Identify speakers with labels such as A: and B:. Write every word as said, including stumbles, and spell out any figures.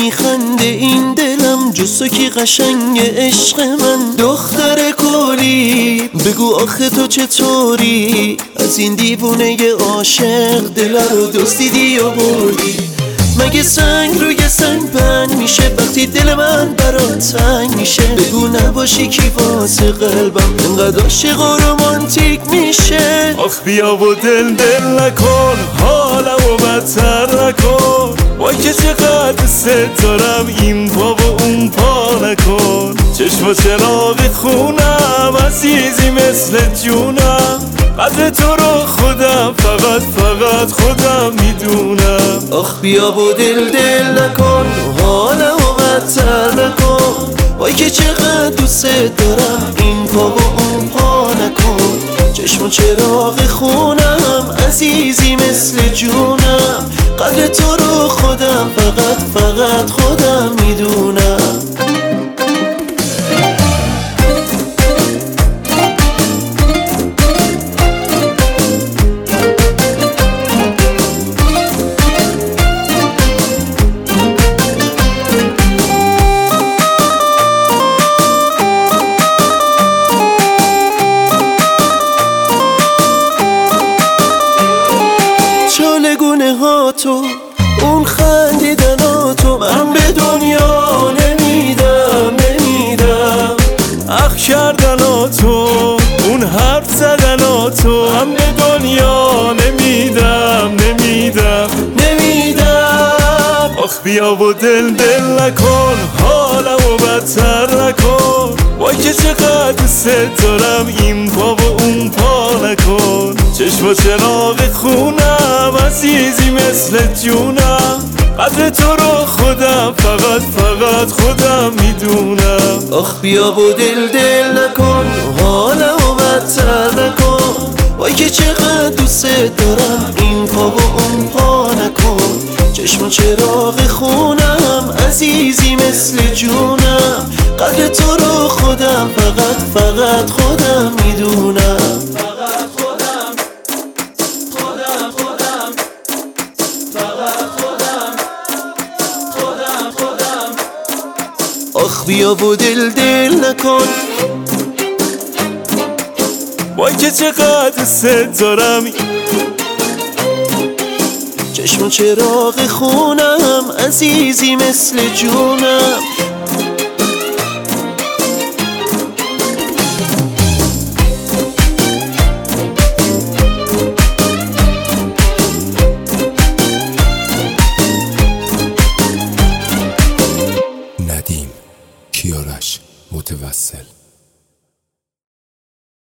A: میخنده این دلم، جز تو کی قشنگ عشق من. دختر کولی بگو آخه تو چطوری، از این دیوونه عاشق دل رو دزدیدی و بردی. مگه سنگ روی سنگ بند میشه وقتی دل من برات تنگ میشه؟ بگو نباشی کی واسه قلبم انقدر عاشق و رومانتیک میشه.
B: آخ بیا و دل دل نکن، حالمو بدتر نکن. وای که چقدر دوست دارم این پا و اون پا نکن. چشم و چراغ خونم عزیزی مثل جونم، قدر تو رو خودم فقط فقط خودم میدونم.
A: آخ بیا و دل دل نکن، حالمو بدتر نکن. وای که چقدر دوست دارم این پا و اون پا نکن. چشم و چراغ خونم عزیزی مثل جونم، قدر تو رو خودم فقط فقط خودم میدونم. چالگونه ها تو، اون خندیدن ها تو، من به دنیا نمیدم نمیدم.
B: اخ کردن ها تو، اون حرف زدن ها تو، من به دنیا نمیدم نمیدم
A: نمیدم.
B: آخ بیا و دل دل نکن، حالمو بدتر نکن. وای که چقدر دوست دارم این پا و اون پا نکن. چشم و چراغ خونم عزیزی مثل جونم، قدر تو رو خودم فقط فقط خودم میدونم.
A: آخ بیا و دل دل نکن، حالمو بدتر نکن. وای که چقدر دوست دارم این پا و اون پا نکن. چشم و چراغ خونم عزیزی مثل جونم، قدر تو رو خودم فقط فقط خودم میدونم. فقط خودم خودم خودم فقط خودم خودم خودم. آخ بیا و دل دل نکن.
B: وای که چقدر دوست دارم
A: چشم و چراغ خونم عزیزی مثل جونم.
C: ندیم کیارش متوسل.